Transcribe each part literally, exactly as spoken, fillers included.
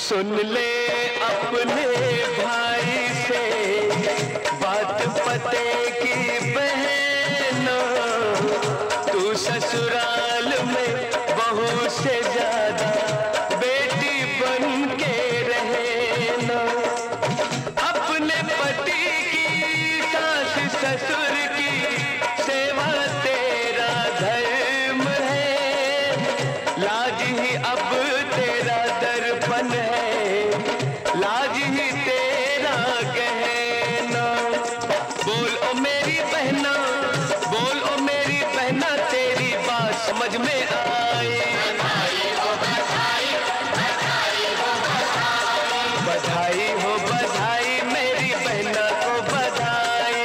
सुन ले अपने भाई से बात पते की बहना, तू ससुराल में बहू से ज्यादा बेटी बन के रहना। अपने पति की सास ससुर की सेवा तेरा धर्म है, लाज ही अब तेरा दर्पण है, लाज ही तेरा गहना। बोल ओ मेरी बहना, बोल ओ मेरी बहना, तेरी बात समझ में आए। बधाई हो बधाई, बधाई हो बधाई, बधाई हो बधाई, मेरी बहना को बधाई।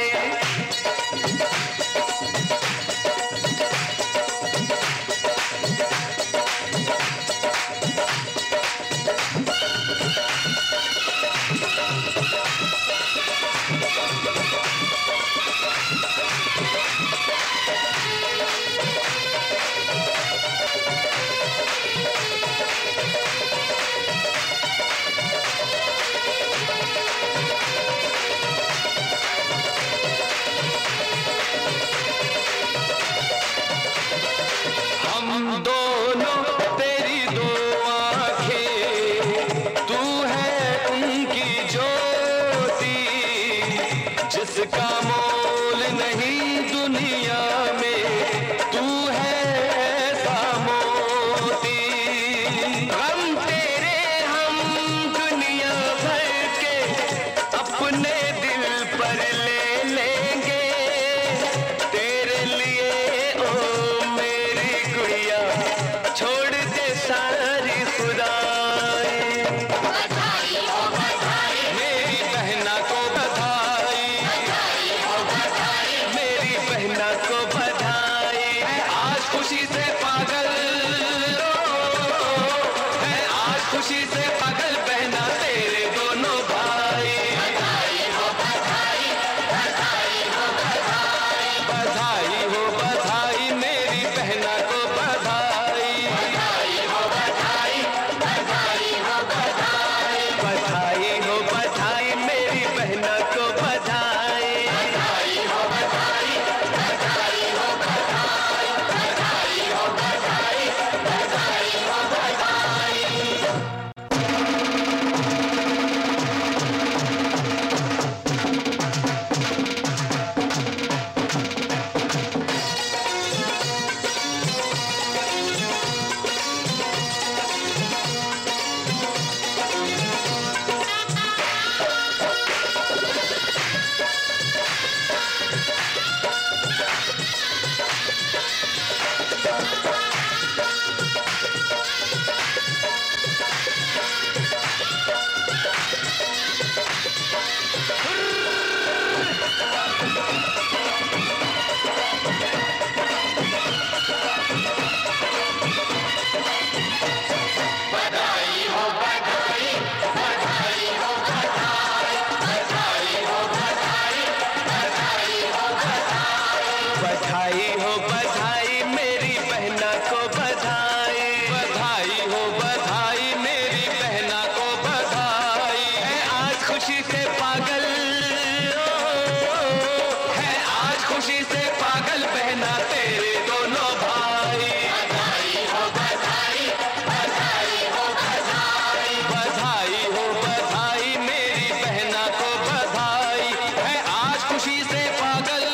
हम दोनों तेरी दो आंखें, तू है उनकी ज्योति, जिसका मोल नहीं दुनिया में, तू है ऐसा मोती। हम तेरे हम दुनिया भर के अपने दिल पर ले लेंगे, तेरे लिए ओ मेरी गुड़िया छोड़ दे सारी खुदाई। बधाई हो बधाई, मेरी बहना को बधाई, बधाई हो बधाई, मेरी बहना को बधाई। आज खुशी से पागल है, आज खुशी से पागल बहना तेरे दोनों भाई। बधाई हो बधाई, बधाई हो बधाई, बधाई हो बधाई, मेरी बहना को बधाई। बधाई हो बधाई, बधाई हो बधाई, बधाई हो बधाई, मेरी बहना को बधाई। बधाई हो बधाई, बधाई हो बधाई, बधाई हो बधाई, बधाई हो बधाई। बधाई हो बधाई, बधाई हो बधाई, बधाई हो बधाई, बधाई हो बधाई, बधाई हो बधाई, मेरी बहना को बधाई। बधाई हो बधाई, मेरी बहना को बधाई। है आज खुशी से पागल है, आज खुशी से पागल बहना तेरे दोनों भाई। बधाई हो बधाई, बधाई हो बधाई, बधाई हो बधाई, मेरी बहना को बधाई। है आज खुशी से पागल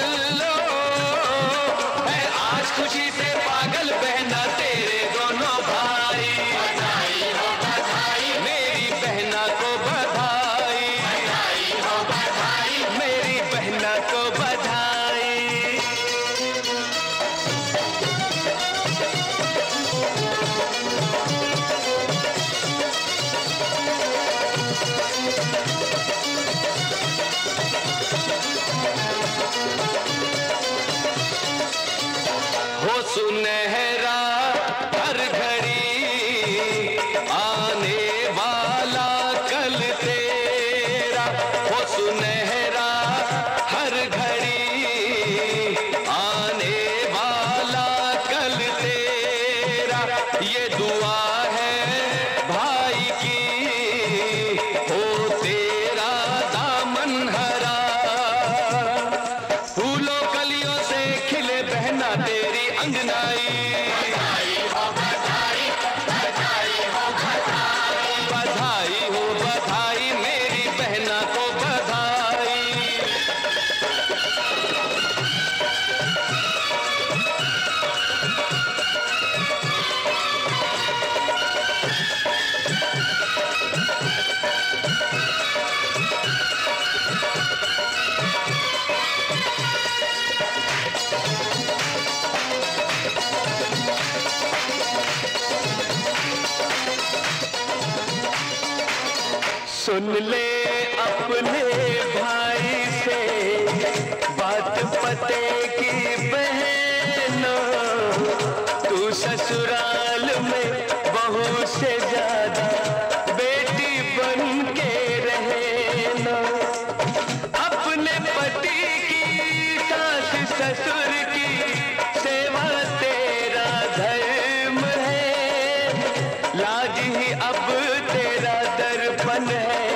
है, आज खुशी से पागल बहना तेरे दोनों भाई। बधाई हो बधाई, मेरी बहना को बधाई। बधाई हो बधाई, मेरी बहना को बधाई। हो सुनहरा हर घड़ी आने वाला कल तेरा, हो सुनहरा हर घड़ी आने वाला कल तेरा। ये दुआ है भाई की सुन ले अपने भाई से बात पते की बहनों, तू ससुराल में बहू से ज्यादा बेटी बन के रहना। अपने पति की सास ससुर की सेवा तेरा धर्म है, लाज ही अब तेरा दर्पण है,